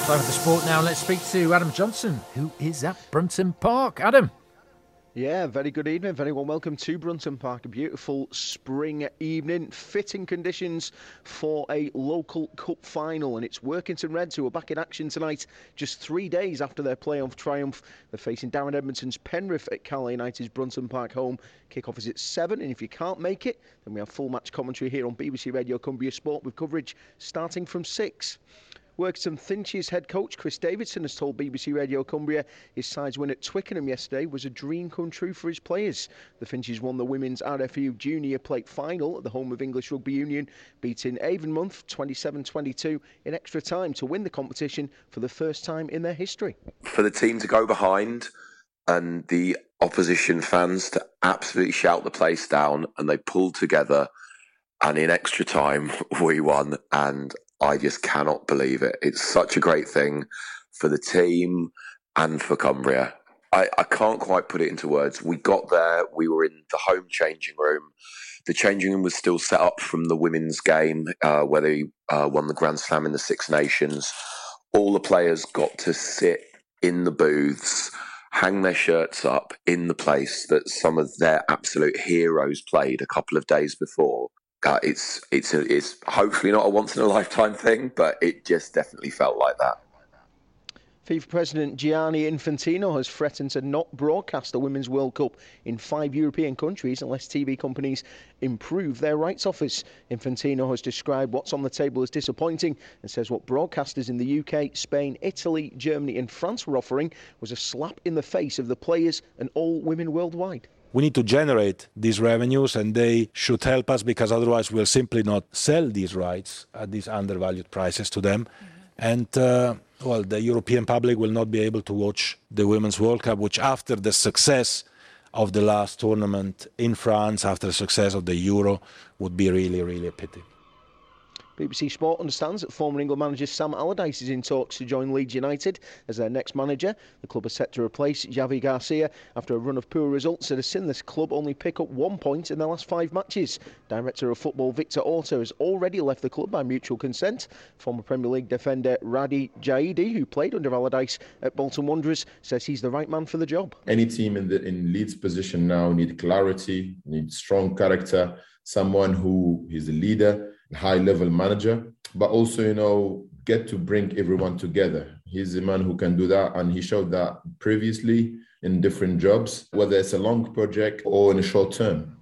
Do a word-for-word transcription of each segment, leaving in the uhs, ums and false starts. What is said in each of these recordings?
Time for the sport now. Let's speak to Adam Johnson, who is at Brunton Park. Adam. Yeah, very good evening. Very well welcome to Brunton Park. A beautiful spring evening. Fitting conditions for a local cup final. And it's Workington Reds who are back in action tonight, just three days after their playoff triumph. They're facing Darren Edmonton's Penrith at Calais United's Brunton Park home. Kick-off is at seven, and if you can't make it, then we have full match commentary here on B B C Radio Cumbria Sport with coverage starting from six. Workington Finches head coach Chris Davidson has told B B C Radio Cumbria his side's win at Twickenham yesterday was a dream come true for his players. The Finches won the Women's R F U Junior Plate final at the home of English Rugby Union, beating Avonmouth twenty-seven twenty-two in extra time to win the competition for the first time in their history. For the team to go behind and the opposition fans to absolutely shout the place down, and they pulled together, and in extra time we won, and I just cannot believe it. It's such a great thing for the team and for Cumbria. I, I can't quite put it into words. We got there, we were in the home changing room. The changing room was still set up from the women's game, uh, where they uh, won the Grand Slam in the Six Nations. All the players got to sit in the booths, hang their shirts up in the place that some of their absolute heroes played a couple of days before. Uh, it's it's a, it's hopefully not a once in a lifetime thing, but it just definitely felt like that. FIFA President Gianni Infantino has threatened to not broadcast the Women's World Cup in five European countries unless T V companies improve their rights offers. Infantino has described what's on the table as disappointing and says what broadcasters in the U K, Spain, Italy, Germany and France were offering was a slap in the face of the players and all women worldwide. We need to generate these revenues, and they should help us, because otherwise we'll simply not sell these rights at these undervalued prices to them. Mm-hmm. And, uh, well, the European public will not be able to watch the Women's World Cup, which after the success of the last tournament in France, after the success of the Euro, would be really, really a pity. B B C Sport understands that former England manager Sam Allardyce is in talks to join Leeds United as their next manager. The club is set to replace Javi Garcia after a run of poor results that has seen this club only pick up one point in their last five matches. Director of football Victor Orta has already left the club by mutual consent. Former Premier League defender Radi Jaidi, who played under Allardyce at Bolton Wanderers, says he's the right man for the job. Any team in the in Leeds' position now need clarity, need strong character, someone who is a leader, high-level manager, but also, you know, get to bring everyone together. He's a man who can do that, and he showed that previously in different jobs, whether it's a long project or in a short term.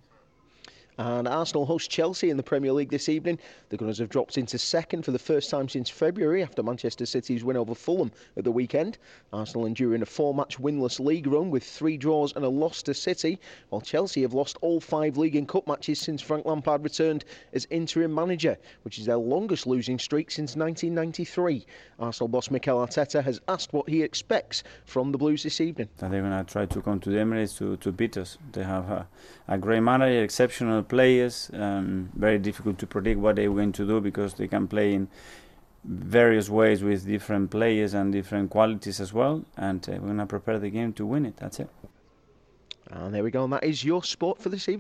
And Arsenal host Chelsea in the Premier League this evening. The Gunners have dropped into second for the first time since February after Manchester City's win over Fulham at the weekend. Arsenal enduring a four-match winless league run with three draws and a loss to City, while Chelsea have lost all five League and Cup matches since Frank Lampard returned as interim manager, which is their longest losing streak since nineteen ninety-three. Arsenal boss Mikel Arteta has asked what he expects from the Blues this evening. They're going to try to come to the Emirates to, to beat us. They have a, a great manager, exceptional players, um, very difficult to predict what they're going to do because they can play in various ways with different players and different qualities as well, and uh, we're going to prepare the game to win it. That's it. And there we go, and that is your sport for this evening.